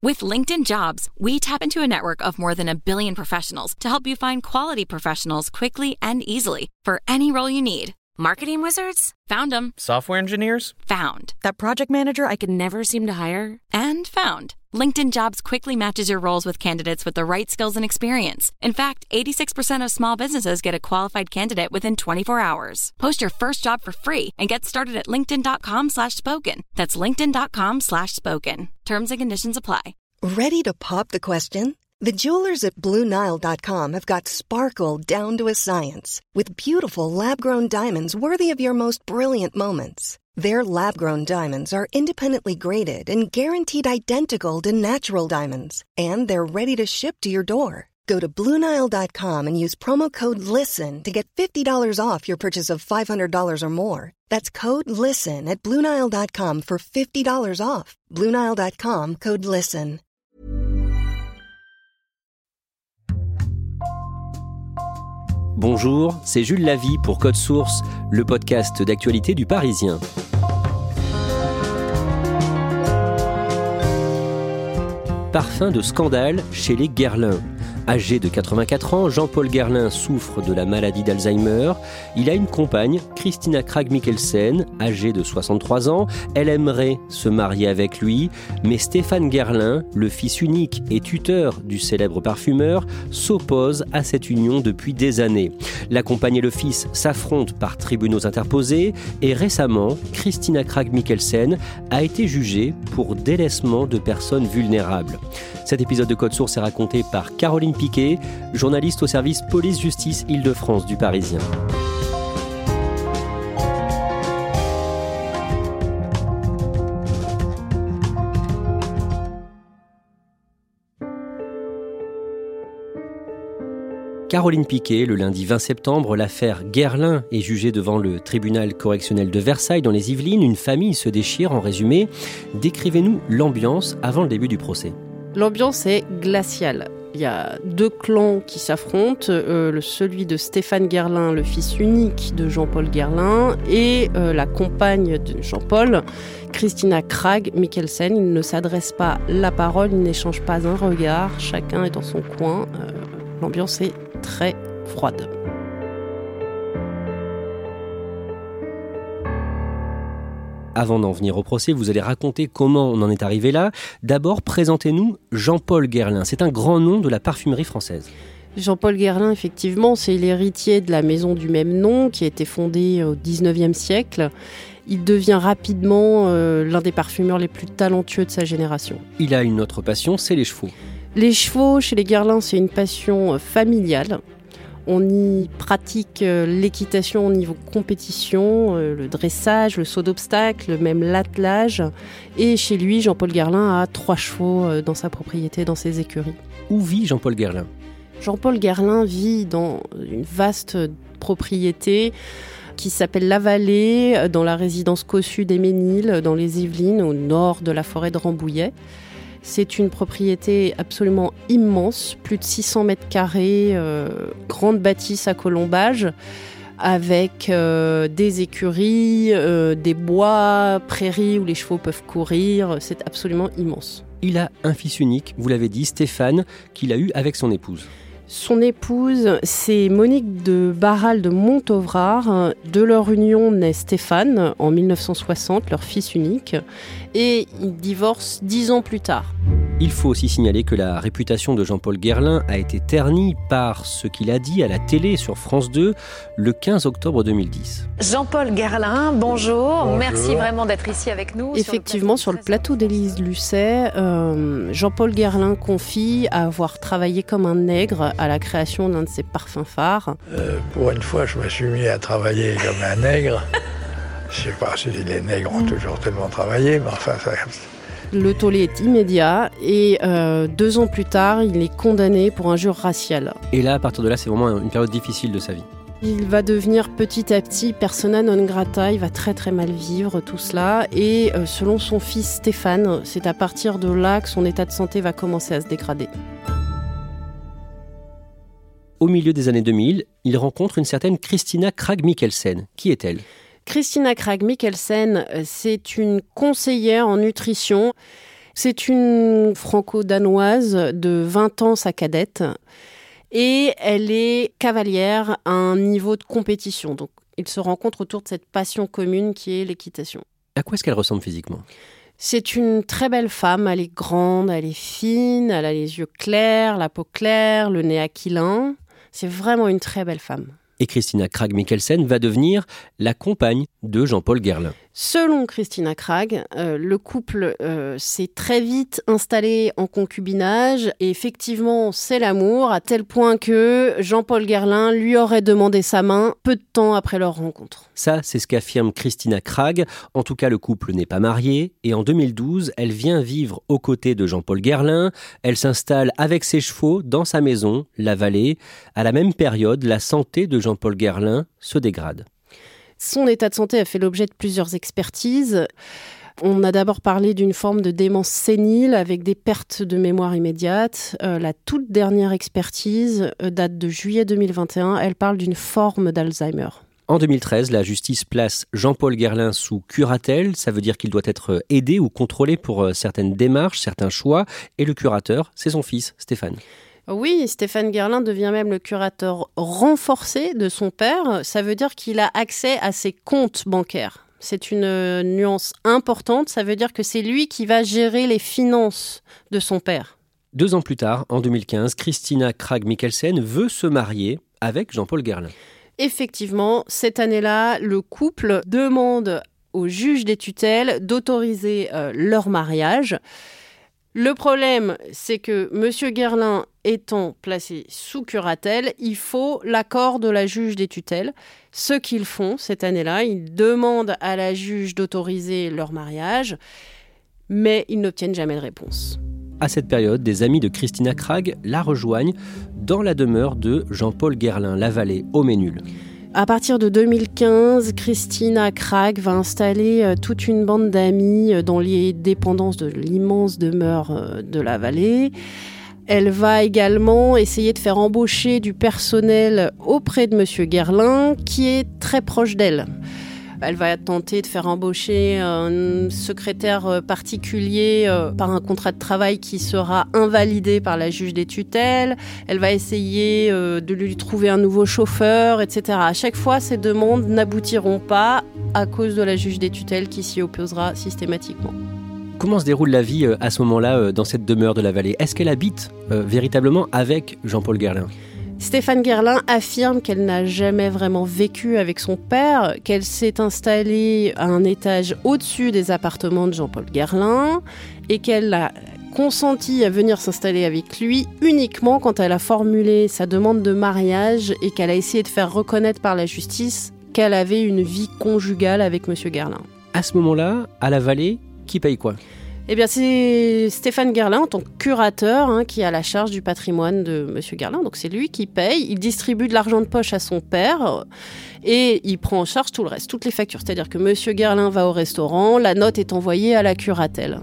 With LinkedIn Jobs, we tap into a network of more than 1 billion professionals to help you find quality professionals quickly and easily for any role you need. Marketing wizards? Found them. Software engineers? Found. That project manager I could never seem to hire? And found. LinkedIn Jobs quickly matches your roles with candidates with the right skills and experience. In fact, 86% of small businesses get a qualified candidate within 24 hours. Post your first job for free and get started at linkedin.com/spoken. That's linkedin.com/spoken. Terms and conditions apply. Ready to pop the question? The jewelers at BlueNile.com have got sparkle down to a science with beautiful lab-grown diamonds worthy of your most brilliant moments. Their lab-grown diamonds are independently graded and guaranteed identical to natural diamonds, and they're ready to ship to your door. Go to BlueNile.com and use promo code LISTEN to get $50 off your purchase of $500 or more. That's code LISTEN at BlueNile.com for $50 off. BlueNile.com, code LISTEN. Bonjour, c'est Jules Lavie pour Code Source, le podcast d'actualité du Parisien. Parfum de scandale chez les Guerlain. Âgé de 84 ans, Jean-Paul Guerlain souffre de la maladie d'Alzheimer. Il a une compagne, Christina Krag Mikkelsen, âgée de 63 ans. Elle aimerait se marier avec lui, mais Stéphane Guerlain, le fils unique et tuteur du célèbre parfumeur, s'oppose à cette union depuis des années. La compagne et le fils s'affrontent par tribunaux interposés et récemment, Christina Krag Mikkelsen a été jugée pour délaissement de personnes vulnérables. Cet épisode de Code Source est raconté par Caroline Piquet, journaliste au service police-justice Île-de-France du Parisien. Caroline Piquet, le lundi 20 septembre, l'affaire Guerlain est jugée devant le tribunal correctionnel de Versailles dans les Yvelines. Une famille se déchire, en résumé. Décrivez-nous l'ambiance avant le début du procès. L'ambiance est glaciale. Il y a deux clans qui s'affrontent, celui de Stéphane Guerlain, le fils unique de Jean-Paul Guerlain, et la compagne de Jean-Paul, Christina Krag Mikkelsen. Ils ne s'adressent pas la parole, ils n'échangent pas un regard, chacun est dans son coin. L'ambiance est très froide. Avant d'en venir au procès, vous allez raconter comment on en est arrivé là. D'abord, présentez-nous Jean-Paul Guerlain. C'est un grand nom de la parfumerie française. Jean-Paul Guerlain, effectivement, c'est l'héritier de la maison du même nom qui a été fondée au XIXe siècle. Il devient rapidement l'un des parfumeurs les plus talentueux de sa génération. Il a une autre passion, c'est les chevaux. Les chevaux, chez les Guerlain, c'est une passion familiale. On y pratique l'équitation au niveau compétition, le dressage, le saut d'obstacle, même l'attelage. Et chez lui, Jean-Paul Guerlain a 3 chevaux dans sa propriété, dans ses écuries. Où vit Jean-Paul Guerlain ? Jean-Paul Guerlain vit dans une vaste propriété qui s'appelle La Vallée, dans la résidence cossue des Ménil, dans les Yvelines, au nord de la forêt de Rambouillet. C'est une propriété absolument immense, plus de 600 mètres carrés, grande bâtisse à colombage, avec des écuries, des bois, prairies où les chevaux peuvent courir. C'est absolument immense. Il a un fils unique, vous l'avez dit, Stéphane, qu'il a eu avec son épouse. Son épouse, c'est Monique de Barral de Montauvrard. De leur union naît Stéphane en 1960, leur fils unique. Et ils divorcent 10 ans plus tard. Il faut aussi signaler que la réputation de Jean-Paul Guerlain a été ternie par ce qu'il a dit à la télé sur France 2 le 15 octobre 2010. Jean-Paul Guerlain, bonjour. Merci vraiment d'être ici avec nous. Effectivement, sur le plateau d'Élise Lucet, Jean-Paul Guerlain confie avoir travaillé comme un nègre à la création d'un de ses parfums phares. Pour une fois, je me suis mis à travailler comme un nègre. Je sais pas si les nègres ont toujours tellement travaillé, mais enfin... Ça... Le tollé est immédiat et 2 ans plus tard, il est condamné pour injure raciale. Et là, à partir de là, c'est vraiment une période difficile de sa vie. Il va devenir petit à petit persona non grata, il va très très mal vivre tout cela. Et selon son fils Stéphane, c'est à partir de là que son état de santé va commencer à se dégrader. Au milieu des années 2000, il rencontre une certaine Christina Krag Mikkelsen. Qui est-elle ? Christina Krag Mikkelsen, c'est une conseillère en nutrition. C'est une franco-danoise de 20 ans, sa cadette, et elle est cavalière à un niveau de compétition. Donc, ils se rencontrent autour de cette passion commune qui est l'équitation. À quoi est-ce qu'elle ressemble physiquement ? C'est une très belle femme, elle est grande, elle est fine, elle a les yeux clairs, la peau claire, le nez aquilin. C'est vraiment une très belle femme. Et Christina Krag Mikkelsen va devenir la compagne de Jean-Paul Guerlain. Selon Christina Krag, le couple s'est très vite installé en concubinage et effectivement, c'est l'amour à tel point que Jean-Paul Guerlain lui aurait demandé sa main peu de temps après leur rencontre. Ça, c'est ce qu'affirme Christina Krag. En tout cas, le couple n'est pas marié et en 2012, elle vient vivre aux côtés de Jean-Paul Guerlain. Elle s'installe avec ses chevaux dans sa maison, La Vallée. À la même période, la santé de Jean-Paul Guerlain se dégrade. Son état de santé a fait l'objet de plusieurs expertises. On a d'abord parlé d'une forme de démence sénile avec des pertes de mémoire immédiates. La toute dernière expertise date de juillet 2021. Elle parle d'une forme d'Alzheimer. En 2013, la justice place Jean-Paul Guerlain sous curatelle. Ça veut dire qu'il doit être aidé ou contrôlé pour certaines démarches, certains choix. Et le curateur, c'est son fils, Stéphane. Oui, Stéphane Guerlain devient même le curateur renforcé de son père. Ça veut dire qu'il a accès à ses comptes bancaires. C'est une nuance importante. Ça veut dire que c'est lui qui va gérer les finances de son père. 2 ans plus tard, en 2015, Christina Krag Mikkelsen veut se marier avec Jean-Paul Guerlain. Effectivement, cette année-là, le couple demande au juge des tutelles d'autoriser leur mariage. Le problème, c'est que M. Guerlain étant placé sous curatelle, il faut l'accord de la juge des tutelles. Ce qu'ils font cette année-là, ils demandent à la juge d'autoriser leur mariage, mais ils n'obtiennent jamais de réponse. À cette période, des amis de Christina Krag la rejoignent dans la demeure de Jean-Paul Guerlain, La Vallée, au Ménul. À partir de 2015, Christina Krag va installer toute une bande d'amis dans les dépendances de l'immense demeure de La Vallée. Elle va également essayer de faire embaucher du personnel auprès de M. Guerlain, qui est très proche d'elle. Elle va tenter de faire embaucher un secrétaire particulier par un contrat de travail qui sera invalidé par la juge des tutelles. Elle va essayer de lui trouver un nouveau chauffeur, etc. À chaque fois, ces demandes n'aboutiront pas à cause de la juge des tutelles qui s'y opposera systématiquement. Comment se déroule la vie à ce moment-là dans cette demeure de La Vallée ? Est-ce qu'elle habite véritablement avec Jean-Paul Guerlain ? Stéphane Guerlain affirme qu'elle n'a jamais vraiment vécu avec son père, qu'elle s'est installée à un étage au-dessus des appartements de Jean-Paul Guerlain et qu'elle a consenti à venir s'installer avec lui uniquement quand elle a formulé sa demande de mariage et qu'elle a essayé de faire reconnaître par la justice qu'elle avait une vie conjugale avec M. Guerlain. À ce moment-là, à La Vallée, qui paye quoi ? Eh bien, c'est Stéphane Guerlain, en tant que curateur, qui a la charge du patrimoine de M. Guerlain. Donc, c'est lui qui paye. Il distribue de l'argent de poche à son père et il prend en charge tout le reste, toutes les factures. C'est-à-dire que M. Guerlain va au restaurant, la note est envoyée à la curatelle.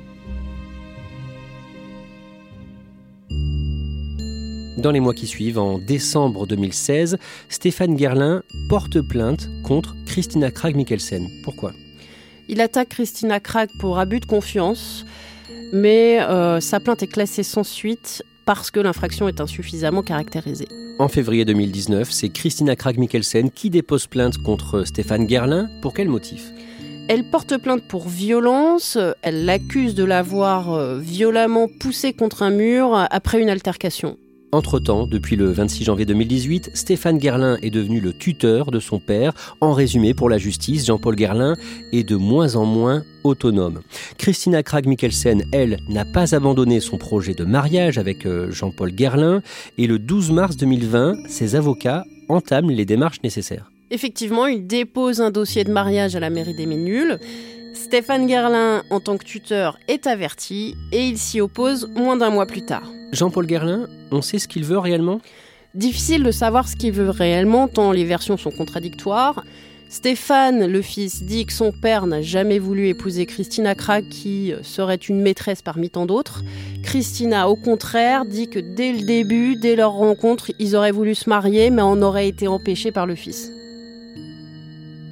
Dans les mois qui suivent, en décembre 2016, Stéphane Guerlain porte plainte contre Christina Krag Mikkelsen. Pourquoi ? Il attaque Christina Krag pour abus de confiance, mais sa plainte est classée sans suite parce que l'infraction est insuffisamment caractérisée. En février 2019, c'est Christina Krag Mikkelsen qui dépose plainte contre Stéphane Guerlain. Pour quel motif ? Elle porte plainte pour violence. Elle l'accuse de l'avoir violemment poussé contre un mur après une altercation. Entre-temps, depuis le 26 janvier 2018, Stéphane Guerlain est devenu le tuteur de son père. En résumé, pour la justice, Jean-Paul Guerlain est de moins en moins autonome. Christina Krag Mikkelsen, elle, n'a pas abandonné son projet de mariage avec Jean-Paul Guerlain. Et le 12 mars 2020, ses avocats entament les démarches nécessaires. Effectivement, il dépose un dossier de mariage à la mairie des Ménules. Stéphane Guerlain, en tant que tuteur, est averti et il s'y oppose moins d'un mois plus tard. Jean-Paul Guerlain, on sait ce qu'il veut réellement ? Difficile de savoir ce qu'il veut réellement, tant les versions sont contradictoires. Stéphane, le fils, dit que son père n'a jamais voulu épouser Christina Krag, qui serait une maîtresse parmi tant d'autres. Christina, au contraire, dit que dès le début, dès leur rencontre, ils auraient voulu se marier, mais en auraient été empêchés par le fils.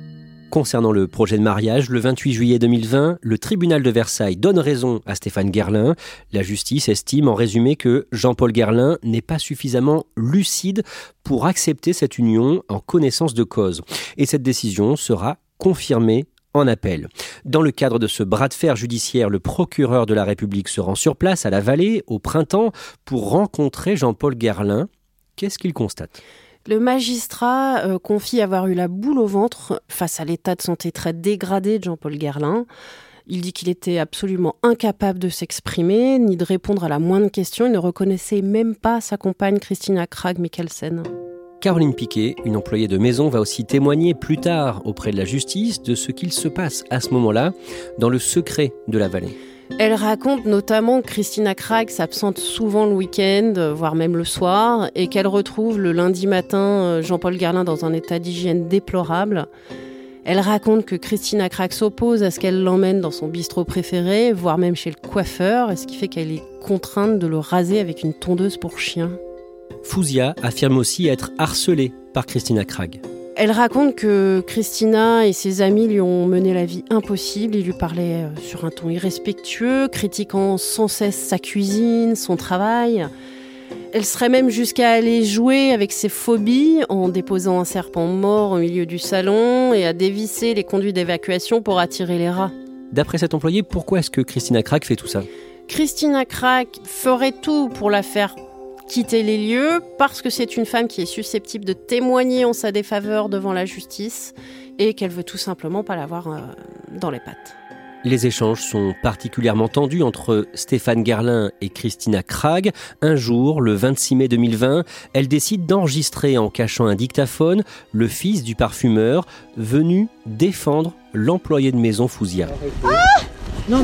Concernant le projet de mariage, le 28 juillet 2020, le tribunal de Versailles donne raison à Stéphane Guerlain. La justice estime en résumé que Jean-Paul Guerlain n'est pas suffisamment lucide pour accepter cette union en connaissance de cause. Et cette décision sera confirmée en appel. Dans le cadre de ce bras de fer judiciaire, le procureur de la République se rend sur place à la Vallée au printemps pour rencontrer Jean-Paul Guerlain. Qu'est-ce qu'il constate ? Le magistrat confie avoir eu la boule au ventre face à l'état de santé très dégradé de Jean-Paul Guerlain. Il dit qu'il était absolument incapable de s'exprimer, ni de répondre à la moindre question. Il ne reconnaissait même pas sa compagne Christina Krag Mikkelsen. Caroline Piquet, une employée de maison, va aussi témoigner plus tard auprès de la justice de ce qu'il se passe à ce moment-là dans le secret de la Vallée. Elle raconte notamment que Christina Krag s'absente souvent le week-end, voire même le soir, et qu'elle retrouve le lundi matin Jean-Paul Guerlain dans un état d'hygiène déplorable. Elle raconte que Christina Krag s'oppose à ce qu'elle l'emmène dans son bistrot préféré, voire même chez le coiffeur, ce qui fait qu'elle est contrainte de le raser avec une tondeuse pour chien. Fouzia affirme aussi être harcelée par Christina Krag. Elle raconte que Christina et ses amis lui ont mené la vie impossible. Ils lui parlaient sur un ton irrespectueux, critiquant sans cesse sa cuisine, son travail. Elle serait même jusqu'à aller jouer avec ses phobies en déposant un serpent mort au milieu du salon et à dévisser les conduits d'évacuation pour attirer les rats. D'après cet employé, pourquoi est-ce que Christina Krag fait tout ça ? Christina Krag ferait tout pour la faire quitter les lieux parce que c'est une femme qui est susceptible de témoigner en sa défaveur devant la justice et qu'elle veut tout simplement pas l'avoir dans les pattes. Les échanges sont particulièrement tendus entre Stéphane Guerlain et Christina Krag. Un jour, le 26 mai 2020, elle décide d'enregistrer en cachant un dictaphone le fils du parfumeur venu défendre l'employé de maison Fouzia. Ah non,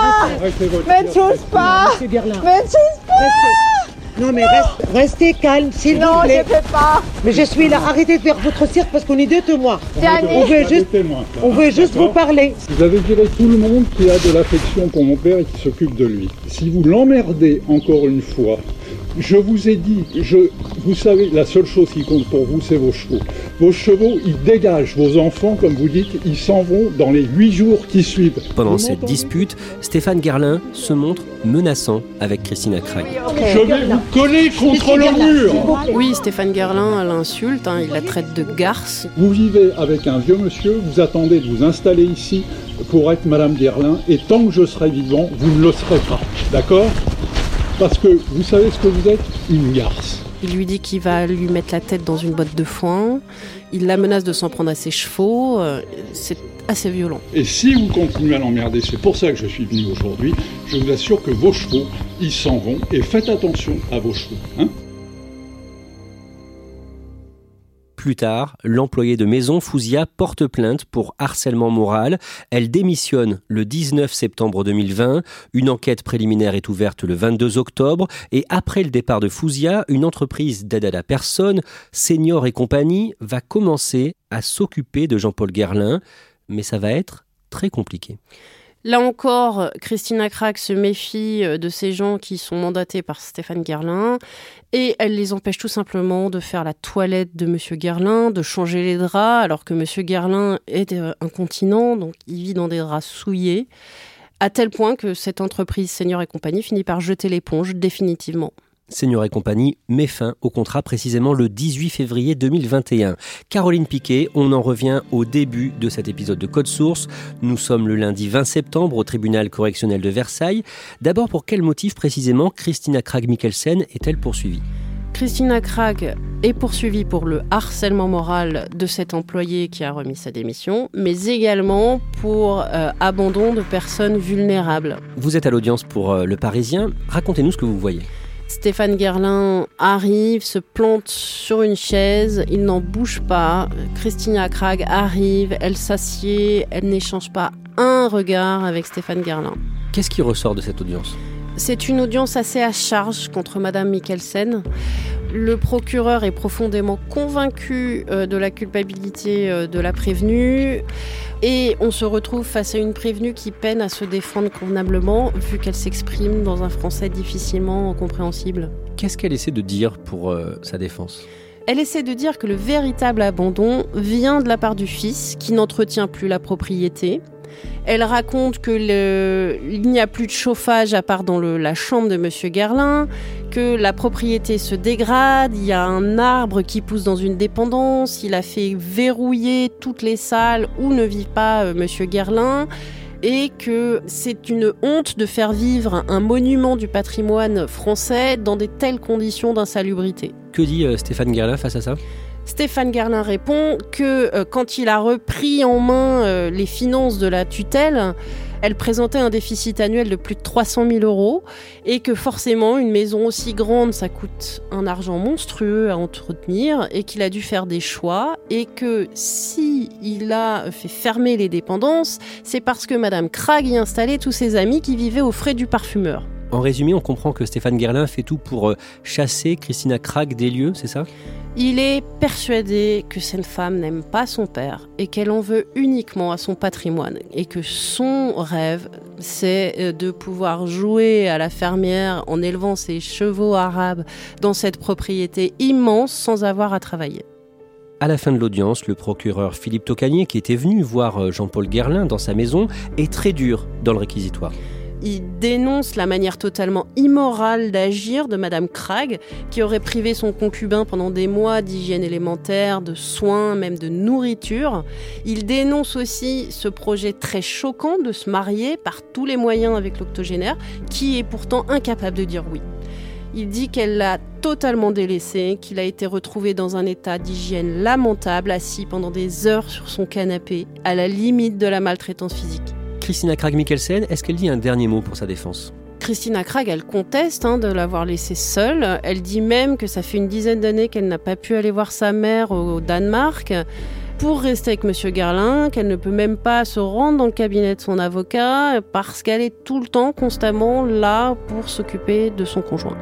mais ne touche pas. Ne touche pas. Non mais restez calme, s'il vous plaît. Non, je ne fais pas. Mais je suis là, arrêtez de faire votre cirque parce qu'on est deux témoins. On veut juste vous parler. Vous avez viré tout le monde qui a de l'affection pour mon père et qui s'occupe de lui. Si vous l'emmerdez encore une fois, je vous ai dit, vous savez, la seule chose qui compte pour vous, c'est vos chevaux. Vos chevaux, ils dégagent. Vos enfants, comme vous dites, ils s'en vont dans les 8 jours qui suivent. Pendant cette dispute, Stéphane Guerlain se montre menaçant avec Christina Krag. Je vais vous coller contre le mur. Oui, Stéphane Guerlain l'insulte, il la traite de garce. Vous vivez avec un vieux monsieur, vous attendez de vous installer ici pour être Madame Guerlain, et tant que je serai vivant, vous ne le serez pas. D'accord ? Parce que vous savez ce que vous êtes ? Une garce. Il lui dit qu'il va lui mettre la tête dans une botte de foin. Il la menace de s'en prendre à ses chevaux. C'est assez violent. Et si vous continuez à l'emmerder, c'est pour ça que je suis venu aujourd'hui, je vous assure que vos chevaux, ils s'en vont. Et faites attention à vos chevaux. Hein ? Plus tard, l'employée de maison Fouzia porte plainte pour harcèlement moral. Elle démissionne le 19 septembre 2020. Une enquête préliminaire est ouverte le 22 octobre. Et après le départ de Fouzia, une entreprise d'aide à la personne, Senior et compagnie, va commencer à s'occuper de Jean-Paul Guerlain. Mais ça va être très compliqué. Là encore, Christina Krag se méfie de ces gens qui sont mandatés par Stéphane Guerlain et elle les empêche tout simplement de faire la toilette de Monsieur Guerlain, de changer les draps, alors que Monsieur Guerlain est incontinent, donc il vit dans des draps souillés, à tel point que cette entreprise Senior et compagnie finit par jeter l'éponge définitivement. Senior et compagnie met fin au contrat précisément le 18 février 2021. Caroline Piquet, on en revient au début de cet épisode de Code Source. Nous sommes le lundi 20 septembre au tribunal correctionnel de Versailles. D'abord, pour quel motif précisément Christina Krag Mikkelsen est-elle poursuivie ? Christina Krag est poursuivie pour le harcèlement moral de cet employé qui a remis sa démission, mais également pour abandon de personnes vulnérables. Vous êtes à l'audience pour Le Parisien. Racontez-nous ce que vous voyez. Stéphane Guerlain arrive, se plante sur une chaise, il n'en bouge pas. Christina Krag arrive, elle s'assied, elle n'échange pas un regard avec Stéphane Guerlain. Qu'est-ce qui ressort de cette audience ? C'est une audience assez à charge contre Madame Mikkelsen. Le procureur est profondément convaincu de la culpabilité de la prévenue et on se retrouve face à une prévenue qui peine à se défendre convenablement vu qu'elle s'exprime dans un français difficilement compréhensible. Qu'est-ce qu'elle essaie de dire pour sa défense ? Elle essaie de dire que le véritable abandon vient de la part du fils, qui n'entretient plus la propriété. Elle raconte qu'il n'y a plus de chauffage à part dans la chambre de M. Guerlain, que la propriété se dégrade, il y a un arbre qui pousse dans une dépendance, il a fait verrouiller toutes les salles où ne vit pas M. Guerlain, et que c'est une honte de faire vivre un monument du patrimoine français dans de telles conditions d'insalubrité. Que dit Stéphane Guerlain face à ça ? Stéphane Guerlain répond que quand il a repris en main les finances de la tutelle, elle présentait un déficit annuel de plus de 300 000 € et que forcément une maison aussi grande, ça coûte un argent monstrueux à entretenir et qu'il a dû faire des choix et que si il a fait fermer les dépendances, c'est parce que Madame Krag y installait tous ses amis qui vivaient aux frais du parfumeur. En résumé, on comprend que Stéphane Guerlain fait tout pour chasser Christina Krag des lieux, c'est ça ? Il est persuadé que cette femme n'aime pas son père et qu'elle en veut uniquement à son patrimoine et que son rêve, c'est de pouvoir jouer à la fermière en élevant ses chevaux arabes dans cette propriété immense sans avoir à travailler. À la fin de l'audience, le procureur Philippe Tocanier, qui était venu voir Jean-Paul Guerlain dans sa maison, est très dur dans le réquisitoire. Il dénonce la manière totalement immorale d'agir de Madame Krag, qui aurait privé son concubin pendant des mois d'hygiène élémentaire, de soins, même de nourriture. Il dénonce aussi ce projet très choquant de se marier par tous les moyens avec l'octogénaire, qui est pourtant incapable de dire oui. Il dit qu'elle l'a totalement délaissé, qu'il a été retrouvé dans un état d'hygiène lamentable, assis pendant des heures sur son canapé, à la limite de la maltraitance physique. Christina Krag Mikkelsen, est-ce qu'elle dit un dernier mot pour sa défense ? Christina Krag, elle conteste de l'avoir laissée seule. Elle dit même que ça fait une dizaine d'années qu'elle n'a pas pu aller voir sa mère au Danemark pour rester avec M. Guerlain, qu'elle ne peut même pas se rendre dans le cabinet de son avocat parce qu'elle est tout le temps, constamment là pour s'occuper de son conjoint.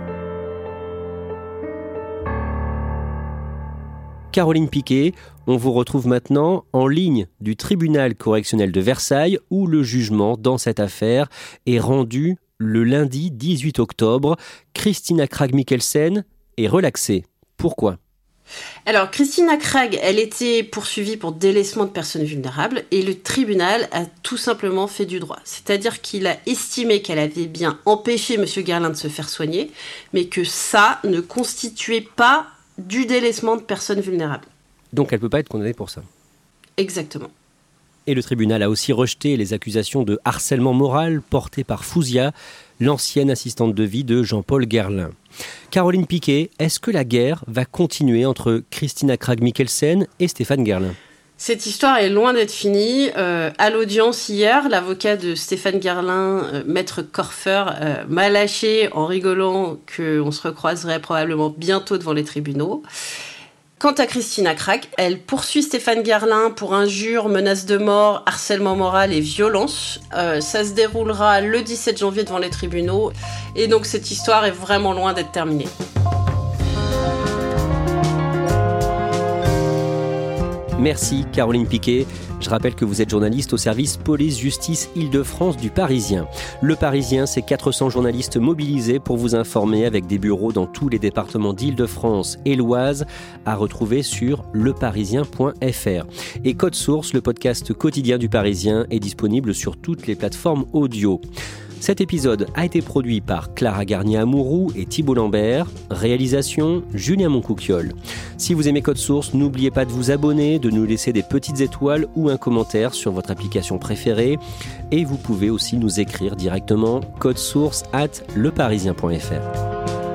Caroline Piquet, on vous retrouve maintenant en ligne du tribunal correctionnel de Versailles où le jugement dans cette affaire est rendu le lundi 18 octobre. Christina Krag Mikkelsen est relaxée. Pourquoi ? Alors, Christina Krag, elle était poursuivie pour délaissement de personnes vulnérables et le tribunal a tout simplement fait du droit. C'est-à-dire qu'il a estimé qu'elle avait bien empêché M. Guerlain de se faire soigner, mais que ça ne constituait pas du délaissement de personnes vulnérables. Donc elle ne peut pas être condamnée pour ça. Exactement. Et le tribunal a aussi rejeté les accusations de harcèlement moral portées par Fouzia, l'ancienne assistante de vie de Jean-Paul Guerlain. Caroline Piquet, est-ce que la guerre va continuer entre Christina Krag Mikkelsen et Stéphane Guerlain ? Cette histoire est loin d'être finie. À l'audience hier, l'avocat de Stéphane Guerlain, Maître Korfer, m'a lâché en rigolant qu'on se recroiserait probablement bientôt devant les tribunaux. Quant à Christina Krag, elle poursuit Stéphane Guerlain pour injures, menaces de mort, harcèlement moral et violence. Ça se déroulera le 17 janvier devant les tribunaux. Et donc cette histoire est vraiment loin d'être terminée. Merci Caroline Piquet. Je rappelle que vous êtes journaliste au service police-justice Île-de-France du Parisien. Le Parisien, c'est 400 journalistes mobilisés pour vous informer avec des bureaux dans tous les départements d'Île-de-France et l'Oise à retrouver sur leparisien.fr. Et Code Source, le podcast quotidien du Parisien, est disponible sur toutes les plateformes audio. Cet épisode a été produit par Clara Garnier-Amouroux et Thibault Lambert. Réalisation, Julien Moncouquiol. Si vous aimez Code Source, n'oubliez pas de vous abonner, de nous laisser des petites étoiles ou un commentaire sur votre application préférée. Et vous pouvez aussi nous écrire directement codesource@leparisien.fr.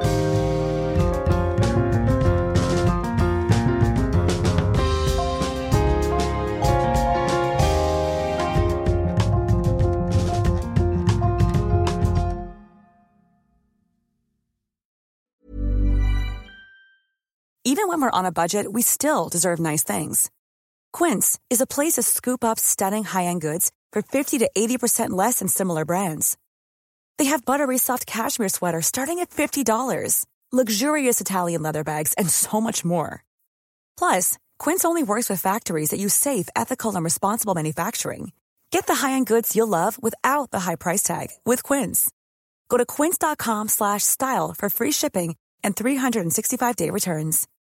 Even when we're on a budget, we still deserve nice things. Quince is a place to scoop up stunning high-end goods for 50 to 80% less than similar brands. They have buttery soft cashmere sweaters starting at $50, luxurious Italian leather bags, and so much more. Plus, Quince only works with factories that use safe, ethical, and responsible manufacturing. Get the high-end goods you'll love without the high price tag with Quince. Go to quince.com/style for free shipping and 365-day returns.